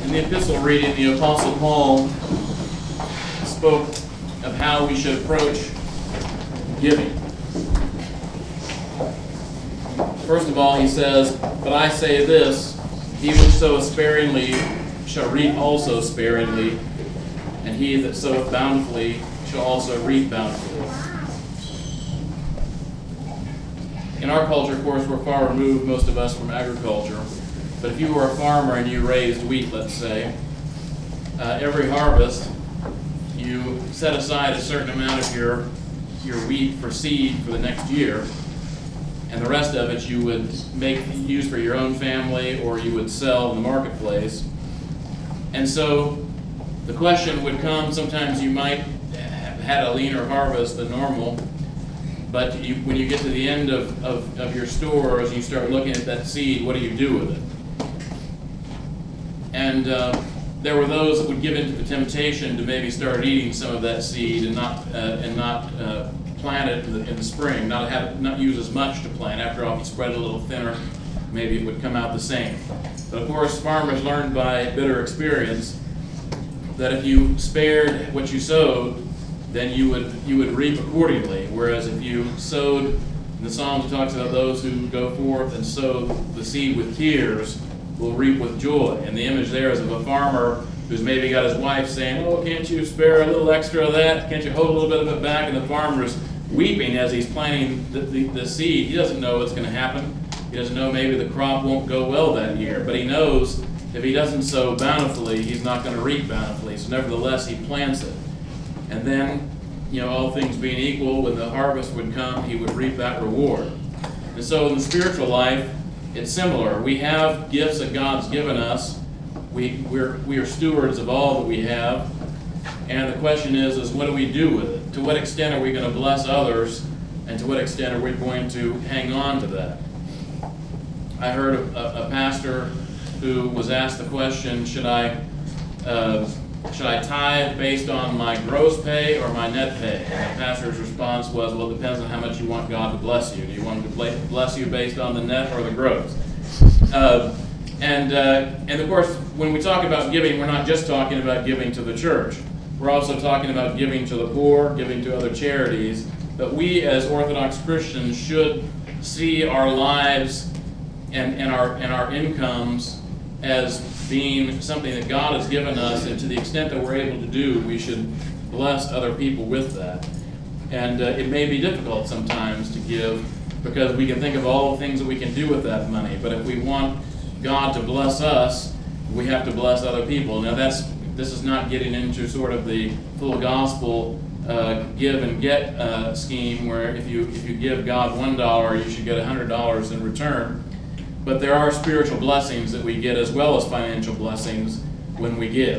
In the epistle reading, the Apostle Paul spoke of how we should approach giving. First of all, he says, "But I say this, he which soweth sparingly shall reap also sparingly, and he that soweth bountifully shall also reap bountifully." In our culture, of course, we're far removed, most of us, from agriculture. But if you were a farmer and you raised wheat, let's say, every harvest, you set aside a certain amount of your wheat for seed for the next year, and the rest of it you would use for your own family, or you would sell in the marketplace. And so the question would come, sometimes you might have had a leaner harvest than normal, but when you get to the end of your stores and you start looking at that seed, what do you do with it? And there were those that would give into the temptation to maybe start eating some of that seed and not plant it in the spring, not use as much to plant. After all, if you spread it a little thinner, maybe it would come out the same. But of course, farmers learned by bitter experience that if you spared what you sowed, then you would reap accordingly. Whereas if you sowed, in the Psalms it talks about those who go forth and sow the seed with tears will reap with joy. And the image there is of a farmer who's maybe got his wife saying, "Oh, can't you spare a little extra of that? Can't you hold a little bit of it back?" And the farmer's weeping as he's planting the seed. He doesn't know what's going to happen. He doesn't know maybe the crop won't go well that year. But he knows if he doesn't sow bountifully, he's not going to reap bountifully. So nevertheless, he plants it. And then, all things being equal, when the harvest would come, he would reap that reward. And so in the spiritual life, it's similar. We have gifts that God's given us. We are stewards of all that we have. And the question is what do we do with it? To what extent are we going to bless others? And to what extent are we going to hang on to that? I heard a pastor who was asked the question, should I tithe based on my gross pay or my net pay? And the pastor's response was, well, it depends on how much you want God to bless you. Do you want him to bless you based on the net or the gross? And of course, when we talk about giving, we're not just talking about giving to the church. We're also talking about giving to the poor, giving to other charities. But we as Orthodox Christians should see our lives and our incomes as being something that God has given us, and to the extent that we're able to do, we should bless other people with that. And it may be difficult sometimes to give, because we can think of all the things that we can do with that money. But if we want God to bless us, we have to bless other people. Now this is not getting into sort of the full gospel give and get scheme, where if you give God $1, you should get $100 in return. But there are spiritual blessings that we get as well as financial blessings when we give.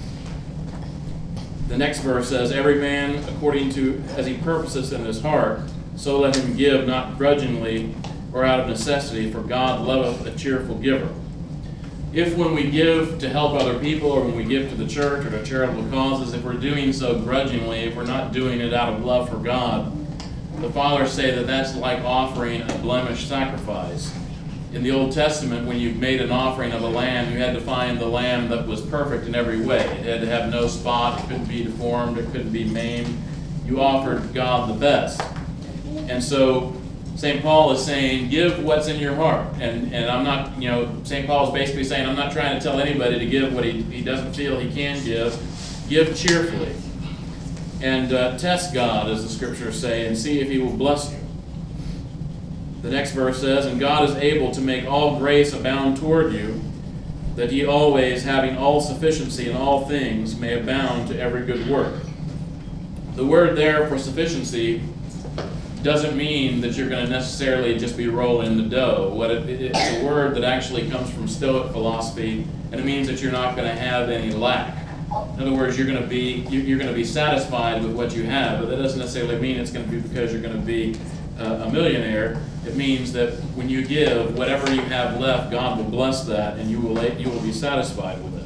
The next verse says, "Every man according to as he purposes in his heart, so let him give, not grudgingly or out of necessity, for God loveth a cheerful giver." If when we give to help other people, or when we give to the church or to charitable causes, if we're doing so grudgingly, if we're not doing it out of love for God, the fathers say that that's like offering a blemished sacrifice. In the Old Testament, when you made an offering of a lamb, you had to find the lamb that was perfect in every way. It had to have no spot, it couldn't be deformed, it couldn't be maimed. You offered God the best. And so St. Paul is saying, give what's in your heart. And I'm not, St. Paul is basically saying, I'm not trying to tell anybody to give what he doesn't feel he can give. Give cheerfully. And test God, as the scriptures say, and see if he will bless you. The next verse says, "And God is able to make all grace abound toward you, that ye always, having all sufficiency in all things, may abound to every good work." The word there for sufficiency doesn't mean that you're going to necessarily just be rolling the dough. It's a word that actually comes from Stoic philosophy, and it means that you're not going to have any lack. In other words, you're going to be satisfied with what you have, but that doesn't necessarily mean it's going to be because you're going to be a millionaire. It means that when you give, whatever you have left, God will bless that, and you will be satisfied with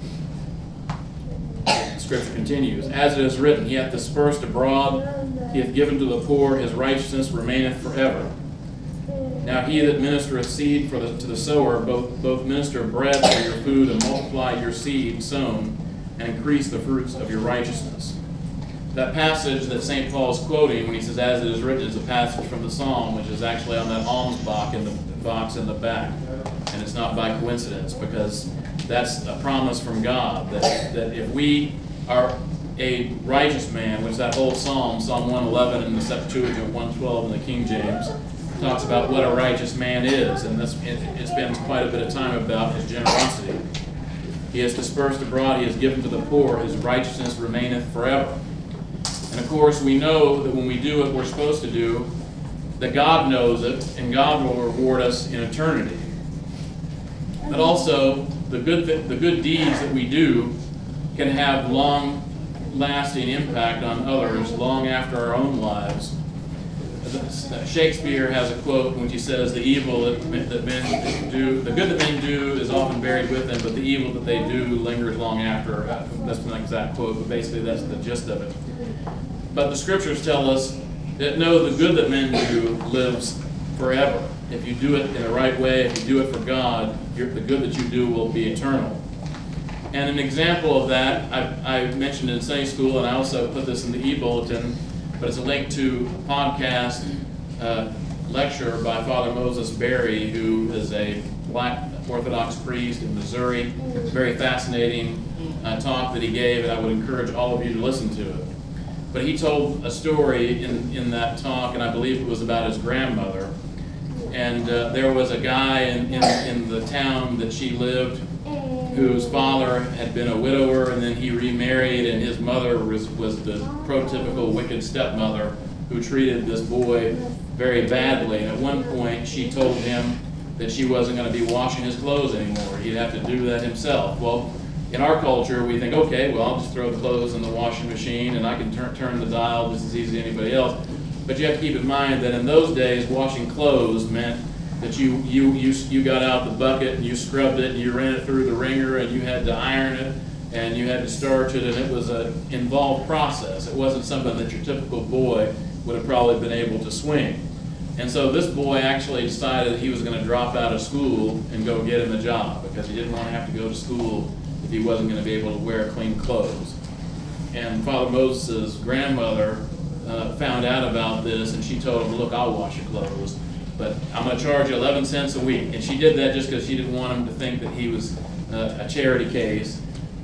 it. The scripture continues, "As it is written, he hath dispersed abroad, he hath given to the poor, his righteousness remaineth forever." Now he that ministereth seed to the sower, both minister bread for your food, and multiply your seed sown, and increase the fruits of your righteousness. That passage that St. Paul is quoting when he says, as it is written, is a passage from the Psalm, which is actually on that alms box in the back. And it's not by coincidence, because that's a promise from God, that if we are a righteous man, which that whole Psalm 111 in the Septuagint, 112 in the King James, talks about what a righteous man is, and it spends quite a bit of time about his generosity. He has dispersed abroad, he has given to the poor, his righteousness remaineth forever. And of course, we know that when we do what we're supposed to do, that God knows it, and God will reward us in eternity. But also, the good deeds that we do can have long-lasting impact on others long after our own lives. Shakespeare has a quote which he says, the evil that men do, the good that men do is often buried with them, but the evil that they do lingers long after. That's not an exact quote, but basically that's the gist of it. But the scriptures tell us that no, the good that men do lives forever. If you do it in the right way, if you do it for God, the good that you do will be eternal. And an example of that, I mentioned in Sunday school, and I also put this in the e-bulletin, but it's a link to a podcast lecture by Father Moses Berry, who is a black Orthodox priest in Missouri. Very fascinating talk that he gave, and I would encourage all of you to listen to it. But he told a story in that talk, and I believe it was about his grandmother. And there was a guy in the town that she lived whose father had been a widower, and then he remarried, and his mother was the prototypical wicked stepmother who treated this boy very badly. And at one point, she told him that she wasn't going to be washing his clothes anymore. He'd have to do that himself. Well, in our culture, we think, okay, well, I'll just throw the clothes in the washing machine, and I can turn the dial just as easy as anybody else. But you have to keep in mind that in those days, washing clothes meant that you got out the bucket and you scrubbed it and you ran it through the wringer and you had to iron it and you had to starch it, and it was an involved process. It wasn't something that your typical boy would have probably been able to swing. And so this boy actually decided he was going to drop out of school and go get him a job because he didn't want to have to go to school if he wasn't going to be able to wear clean clothes. And Father Moses' grandmother found out about this, and she told him, look, I'll wash your clothes, but I'm going to charge you 11 cents a week. And she did that just because she didn't want him to think that he was a charity case.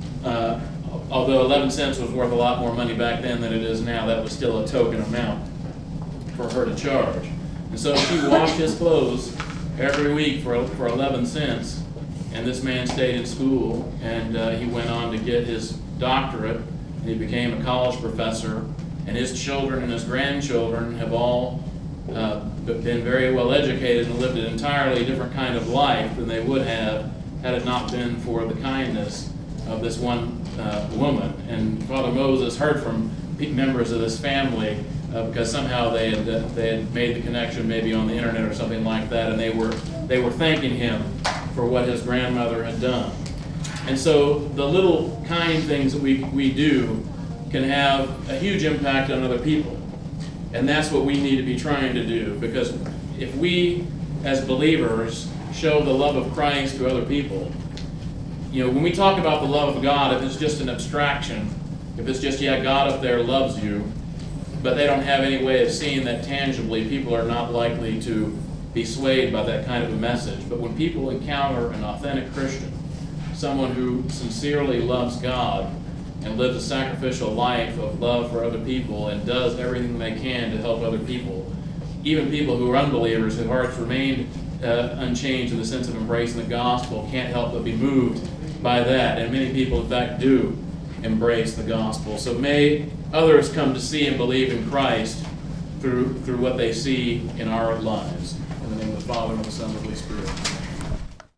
Although 11 cents was worth a lot more money back then than it is now, that was still a token amount for her to charge. And so she washed his clothes every week for 11 cents, and this man stayed in school, and he went on to get his doctorate, and he became a college professor, and his children and his grandchildren have all been very well educated and lived an entirely different kind of life than they would have had it not been for the kindness of this one woman. And Father Moses heard from members of this family because somehow they had made the connection, maybe on the internet or something like that, and they were thanking him for what his grandmother had done. And so the little kind things that we do can have a huge impact on other people. And that's what we need to be trying to do, because if we as believers show the love of Christ to other people, when we talk about the love of God, if it's just an abstraction, if it's just, yeah, God up there loves you, but they don't have any way of seeing that tangibly, people are not likely to be swayed by that kind of a message. But when people encounter an authentic Christian, someone who sincerely loves God and lives a sacrificial life of love for other people and does everything they can to help other people, even people who are unbelievers, whose hearts remain unchanged in the sense of embracing the gospel, can't help but be moved by that. And many people, in fact, do embrace the gospel. So may others come to see and believe in Christ through what they see in our lives. In the name of the Father, and of the Son, and of the Holy Spirit.